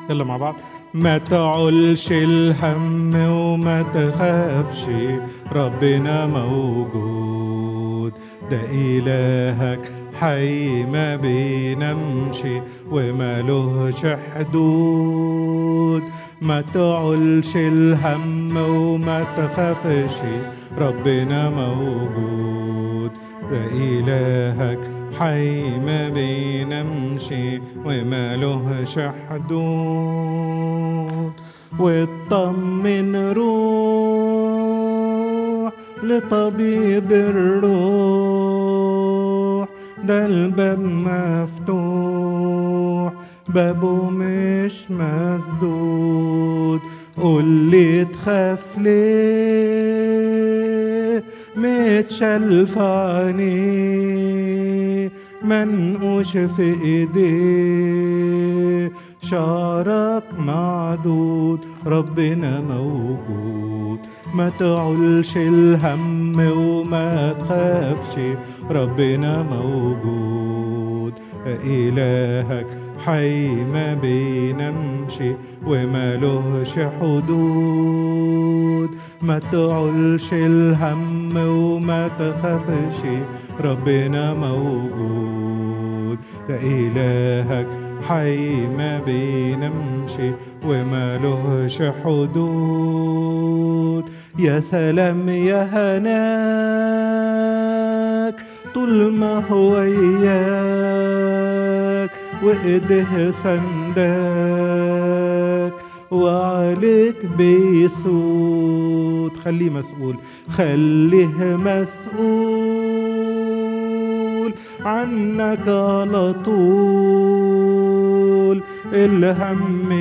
يلا مع بعض. ما تعولش الهم وما تخافش، ربنا موجود، ده إلهك حي ما بينامش ومالهش حدود. ما تعولش الهم وما تخافش، ربنا موجود، ده إلهك حي ما بينامش ومالهش حدود. واطمن روح لطبيب الروح، ده الباب مفتوح، بابه مش مسدود. قول لي تخاف ليه، متشلف عينيه، منقوش في ايديه، شعرك معدود، ربنا موجود. ما تعولش الهم وما تخافش، ربنا موجود، إلهك حي ما بينامش ومالهش حدود. ما تعولش الهم وما تخافش، ربنا موجود، ده إلهك حي ما بينامش ومالهش حدود. يا سلام يا هناك طول ما هو وياك، وإيده سنداك وعليك بيسود. خليه مسؤول، خليه مسؤول عنك على طول. الهم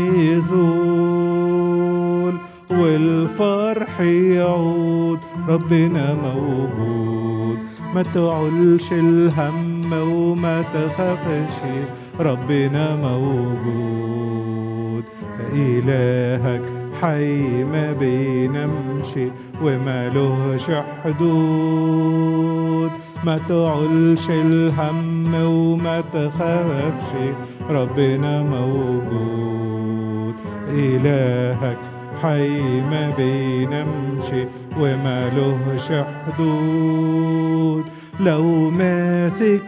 يزول والفرح يعود، ربنا موجود. ما تعولش الهم وما تخافش، ربنا موجود، إلهك حي ما بينامش ومالهش حدود. ما تعولش الهم وما تخافش، ربنا موجود، إلهك حي ما بينامش ومالهش حدود. لو ماسك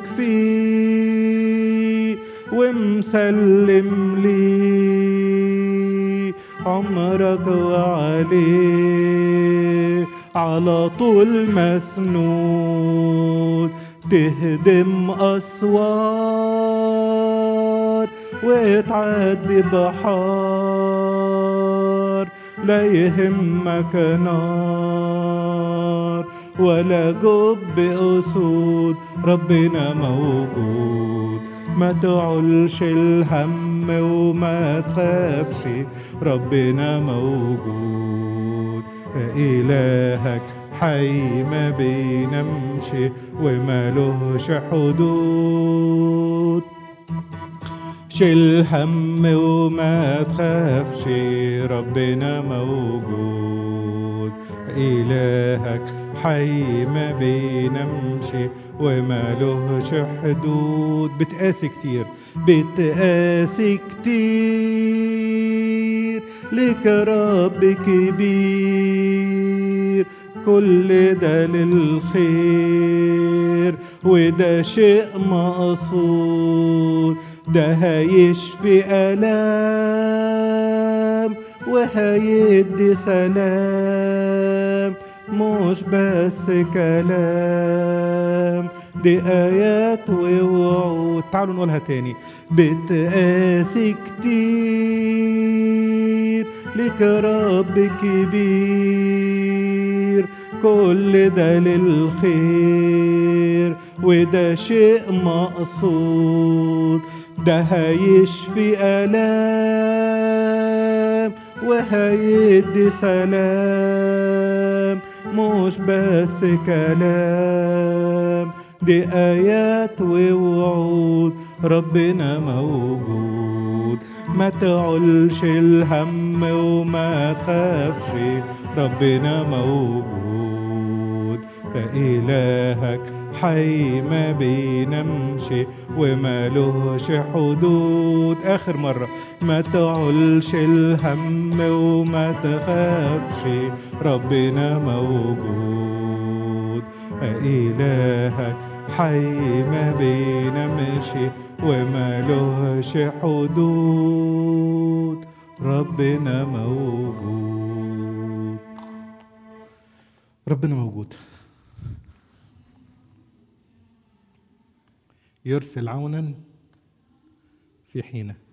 فيه ومسلم ليه، عمرك وعليه على طول مسنود. تهدم أسوار وتعدي بحار، لا يهمك نار ولا جب أسود، ربنا موجود. ما تعولش الهم وما تخافش، ربنا موجود، إلهك حي ما بينامش ومالهش حدود. شيل هم وما تخافش، ربنا موجود، إلهك حي ما بينامش ومالهش حدود. بتقاسي كتير، بتقاسي كتير، لك رب كبير، كل ده للخير وده شيء مقصود. ده هيشفي آلام وهيدي سلام، مش بس كلام، دي آيات ووعود. تعالوا نقولها تاني. بتقاسي كتير، لك رب كبير، كل ده للخير وده شيء مقصود. ده هيشفي آلام وهيدي سلام، مش بس كلام، دي آيات ووعود، ربنا موجود. ما تعولش الهم وما تخافش، ربنا موجود، إلهك حي ما بينامش ومالوش حدود. آخر مرة، ما تعولش الهم وما تخافش، ربنا موجود. إلهك حي ما بينامش ومالوش حدود، ربنا موجود. ربنا موجود، يرسل عونا في حينه.